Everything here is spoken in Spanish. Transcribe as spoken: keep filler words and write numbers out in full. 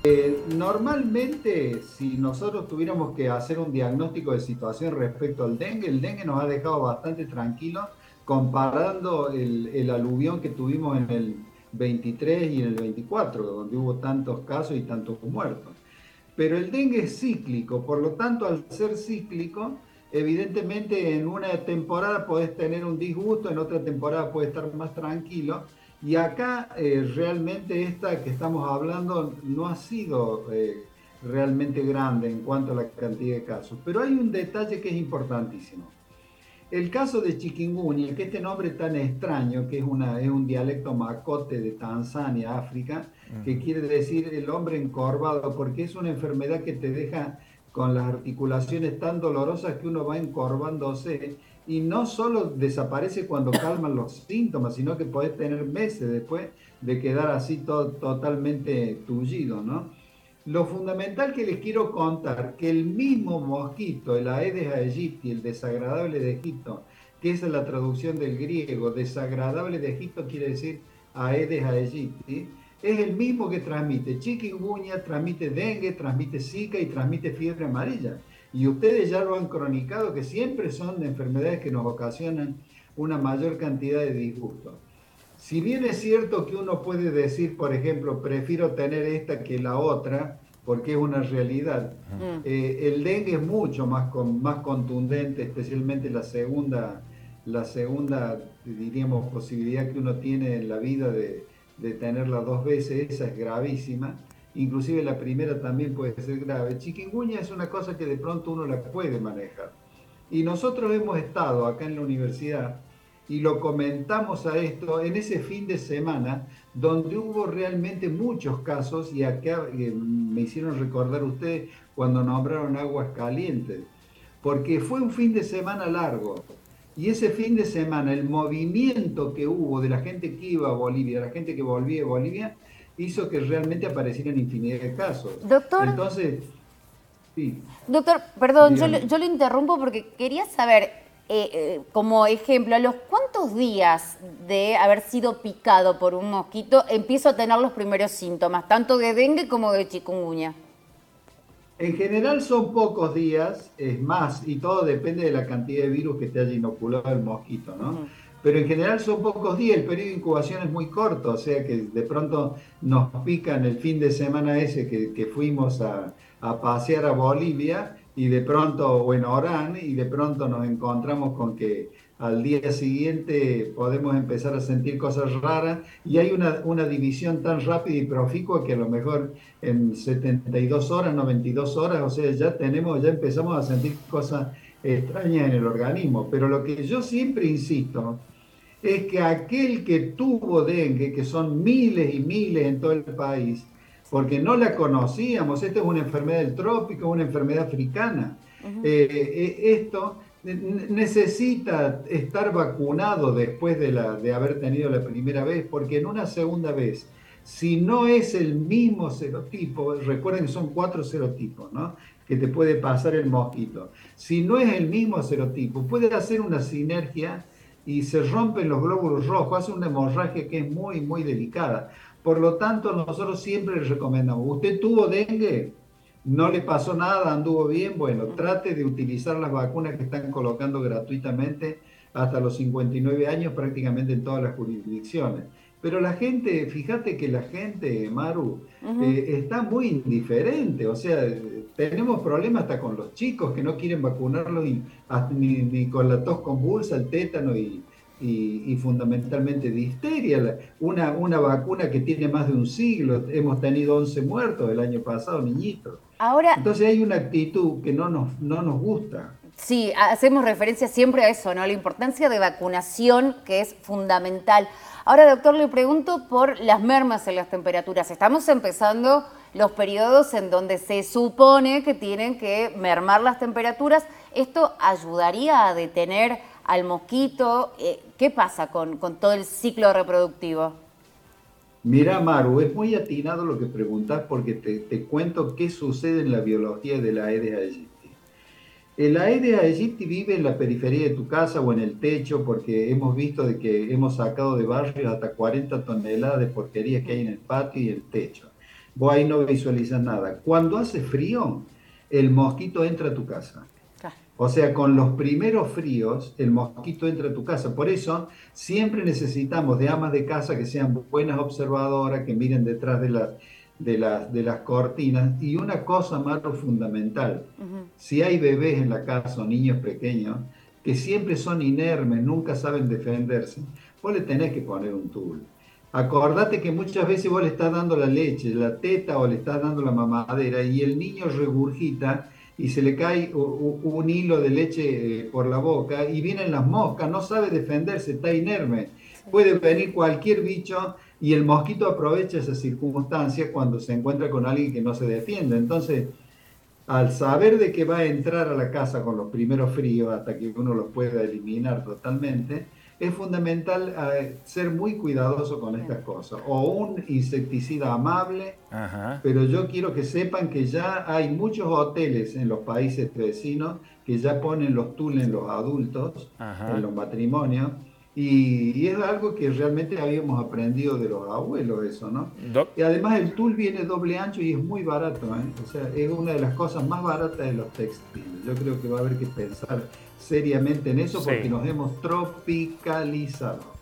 Normalmente, si nosotros tuviéramos que hacer un diagnóstico de situación respecto al dengue, el dengue nos ha dejado bastante tranquilos comparando el, el aluvión que tuvimos en el veintitrés y en el veinticuatro, donde hubo tantos casos y tantos muertos. Pero el dengue es cíclico, por lo tanto, al ser cíclico, evidentemente en una temporada podés tener un disgusto, en otra temporada puedes estar más tranquilo. Y acá eh, realmente esta que estamos hablando no ha sido eh, realmente grande en cuanto a la cantidad de casos. Pero hay un detalle que es importantísimo. El caso de chikungunya, que este nombre tan extraño, que es, una, es un dialecto macote de Tanzania, África, que quiere decir el hombre encorvado, porque es una enfermedad que te deja con las articulaciones tan dolorosas que uno va encorvándose y no solo desaparece cuando calman los síntomas, sino que podés tener meses después de quedar así todo, totalmente tullido, ¿no? Lo fundamental que les quiero contar, que el mismo mosquito, el Aedes aegypti, el desagradable de Egipto, que es la traducción del griego, desagradable de Egipto quiere decir Aedes aegypti, es el mismo que transmite chikungunya, transmite dengue, transmite zika y transmite fiebre amarilla. Y ustedes ya lo han cronicado que siempre son enfermedades que nos ocasionan una mayor cantidad de disgusto. Si bien es cierto que uno puede decir, por ejemplo, prefiero tener esta que la otra, porque es una realidad, Mm. eh, el dengue es mucho más, con, más contundente, especialmente la segunda, la segunda, diríamos, posibilidad que uno tiene en la vida de, de tenerla dos veces, esa es gravísima. Inclusive la primera también puede ser grave. Chikungunya es una cosa que de pronto uno la puede manejar. Y nosotros hemos estado acá en la universidad y lo comentamos a esto en ese fin de semana donde hubo realmente muchos casos y acá eh, me hicieron recordar ustedes cuando nombraron aguas calientes, porque fue un fin de semana largo y ese fin de semana el movimiento que hubo de la gente que iba a Bolivia, de la gente que volvía a Bolivia, hizo que realmente aparecieran infinidad de casos. Doctor, Entonces, sí, doctor, perdón, yo, lo- dígame. yo lo interrumpo porque quería saber, eh, eh, como ejemplo, a los cuántos días de haber sido picado por un mosquito empiezo a tener los primeros síntomas, tanto de dengue como de chikungunya. En general son pocos días, es más, y todo depende de la cantidad de virus que te haya inoculado el mosquito, ¿no? Ujú. Pero en general son pocos días, el periodo de incubación es muy corto, o sea que de pronto nos pican el fin de semana ese que, que fuimos a, a pasear a Bolivia y de pronto, o en Orán, y de pronto nos encontramos con que al día siguiente podemos empezar a sentir cosas raras y hay una, una división tan rápida y proficua que a lo mejor en setenta y dos horas, noventa y dos horas, o sea, ya tenemos, ya empezamos a sentir cosas extrañas en el organismo. Pero lo que yo siempre insisto es que aquel que tuvo dengue, que son miles y miles en todo el país, porque no la conocíamos, esta es una enfermedad del trópico, una enfermedad africana. Eh, eh, esto necesita estar vacunado después de, la, de haber tenido la primera vez, porque en una segunda vez, si no es el mismo serotipo, recuerden que son cuatro serotipos, ¿no? Que te puede pasar el mosquito. Si no es el mismo serotipo, puede hacer una sinergia y se rompen los glóbulos rojos, hace una hemorragia que es muy, muy delicada. Por lo tanto, nosotros siempre les recomendamos, ¿usted tuvo dengue? ¿No le pasó nada? ¿Anduvo bien? Bueno, trate de utilizar las vacunas que están colocando gratuitamente hasta los cincuenta y nueve años prácticamente en todas las jurisdicciones. Pero la gente, fíjate que la gente, Maru, Ujú. eh, está muy indiferente, o sea, eh, tenemos problemas hasta con los chicos que no quieren vacunarlos y, hasta- ni, ni con la tos convulsa, el tétano y, y, y fundamentalmente difteria, la- una, una vacuna que tiene más de un siglo, hemos tenido once muertos el año pasado, niñitos. Ahora, Entonces hay una actitud que no nos, no nos gusta. sí, hacemos referencia siempre a eso, ¿no? La importancia de vacunación, que es fundamental. Ahora, doctor, le pregunto por las mermas en las temperaturas. Estamos empezando los periodos en donde se supone que tienen que mermar las temperaturas. ¿Esto ayudaría a detener al mosquito? Eh, ¿Qué pasa con, con todo el ciclo reproductivo? Mira, Maru, es muy atinado lo que preguntas porque te, te cuento qué sucede en la biología de la Aedes aegypti. El Aedes aegypti vive en la periferia de tu casa o en el techo porque hemos visto de que hemos sacado de barrios hasta cuarenta toneladas de porquerías que hay en el patio y el techo. vos ahí no visualizas nada. Cuando hace frío, el mosquito entra a tu casa. Claro. O sea, con los primeros fríos, el mosquito entra a tu casa. Por eso, siempre necesitamos de amas de casa que sean buenas observadoras, que miren detrás de las, de las, de las cortinas. Y una cosa más fundamental, Ujú. si hay bebés en la casa o niños pequeños, que siempre son inermes, nunca saben defenderse, vos le tenés que poner un tul. Acordate que muchas veces vos le estás dando la leche, la teta o le estás dando la mamadera y el niño regurgita y se le cae un hilo de leche eh, por la boca y vienen las moscas, no sabe defenderse, está inerme. Sí. Puede venir cualquier bicho y el mosquito aprovecha esa circunstancia cuando se encuentra con alguien que no se defiende. Entonces, al saber de que va a entrar a la casa con los primeros fríos hasta que uno los pueda eliminar totalmente, es fundamental eh, ser muy cuidadoso con Bien. estas cosas. O un insecticida amable, Ajá. pero yo quiero que sepan que ya hay muchos hoteles en los países vecinos que ya ponen los tules en los adultos, en Ajá. los matrimonios, y, y es algo que realmente habíamos aprendido de los abuelos eso, ¿no? Doc, Y además el tul viene doble ancho y es muy barato, ¿eh? O sea, es una de las cosas más baratas de los textiles. Yo creo que va a haber que pensar seriamente en eso porque sí. nos hemos tropicalizado.